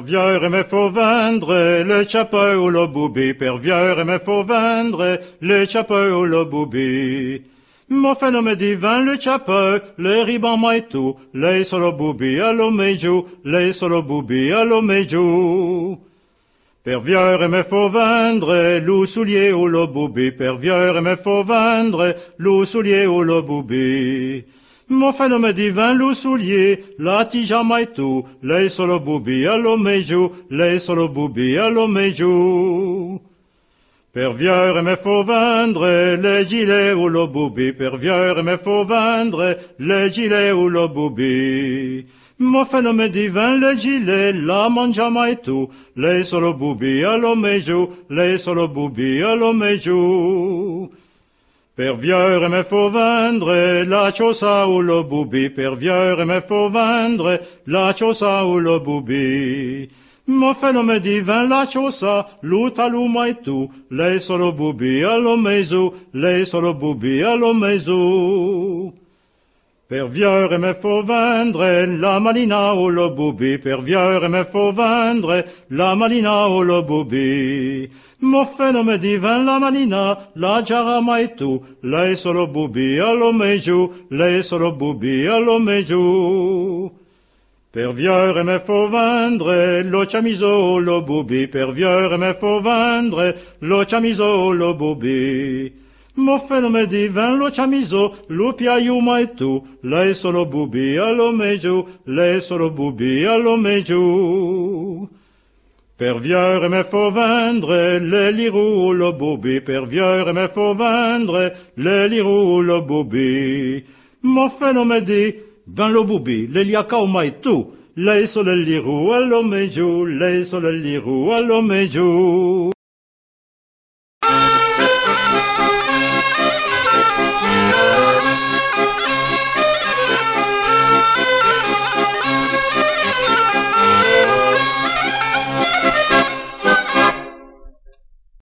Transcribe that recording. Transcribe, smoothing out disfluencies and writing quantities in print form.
Pervieur me faut vendre le chapeau ou le boubi, pervieur me faut vendre le chapeau ou le boubi. Mon phénomène divin le chapeau, le riban maitou, les solo boubi à l'omejou, les solo boubi à l'omejou. Pervieur me faut vendre loup soulier ou le boubi, pervieur me faut vendre loup soulier ou le boubi. Mon phénomène divin loup soulier, la tija maitou, les solo boubi à l'omejou, les solo boubi à l'omejou. Pervieur me faut vendre le gilet ou le boubi, pervieur me faut vendre le gilet ou le boubi. Mon phénomène divin le gilet, la manja maitou, les solo boubi à l'omejou, les solo boubi à l'omejou. Pervieur me faut vendre la chosa ou le boubi, pervieur me faut vendre la chosa ou le boubi. Mon phénomène divin la chosa, l'outalou maitou, les solo boubi à l'omejou, les solo boubi à l'omejou. Pervieur me faut vendre la malina ou le boubi, pervieur me faut vendre la malina ou le boubi. Mon phénomène divin la malina, la jara maitou, les solo boubi à l'omejou, les solo boubi à l'omejou. Pervieur me faut vendre lo chamizo ou le boubi, pervieur me faut vendre lo chamizo ou le boubi. Mon phénomène divin lo chamizo, lo piaillou maitou, les solo boubi à l'omejou, les solo boubi à l'omejou. Pervieur me faut vendre le lirou ou le boubi, pervieur me faut vendre le lirou ou le boubi. Mon phénomène dit, vin le boubi, le liaka maitou, les solo lirou à l'omejou, les solo lirou à l'omejou.